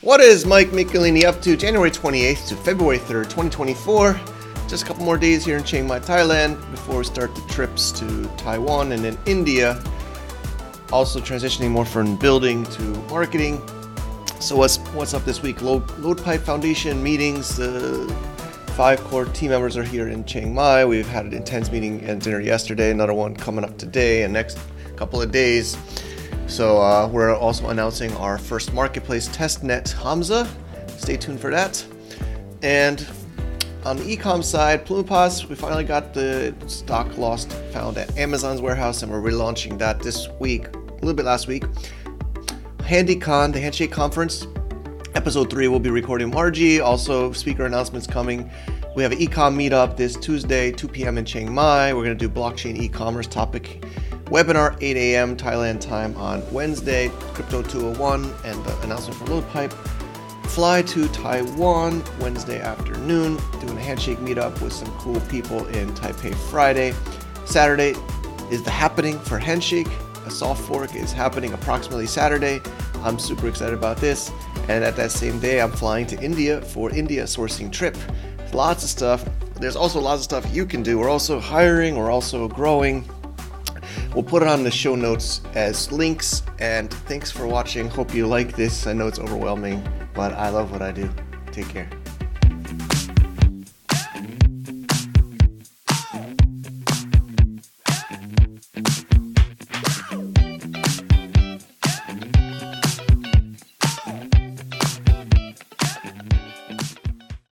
What is Mike Michelini up to January 28th to February 3rd, 2024? Just a couple more days here in Chiang Mai, Thailand, before we start the trips to Taiwan and then India. Also transitioning more from building to marketing. So what's up this week? LoadPipe Foundation meetings. The 5 core team members are here in Chiang Mai. We've had an intense meeting and dinner yesterday. Another one coming up today and next couple of days. So we're also announcing our first marketplace testnet, Hamza. Stay tuned for that. And on the e-com side, Plumipas, we finally got the stock lost found at Amazon's warehouse, and we're relaunching that this week, a little bit last week. HandyCon, the Handshake Conference, episode 3 will be recording Margie. Also, speaker announcements coming. We have an e-com meetup this Tuesday, 2 p.m. in Chiang Mai. We're going to do blockchain e-commerce topic webinar, 8 a.m. Thailand time on Wednesday, Crypto 201, and the announcement for LoadPipe. Fly to Taiwan Wednesday afternoon, doing a handshake meetup with some cool people in Taipei Friday. Saturday is the happening for Handshake. A soft fork is happening approximately Saturday. I'm super excited about this. And at that same day, I'm flying to India for India sourcing trip. Lots of stuff. There's also lots of stuff you can do. We're also hiring. We're also growing. We'll put it on the show notes as links, and thanks for watching. Hope you like this. I know it's overwhelming, but I love what I do. Take care.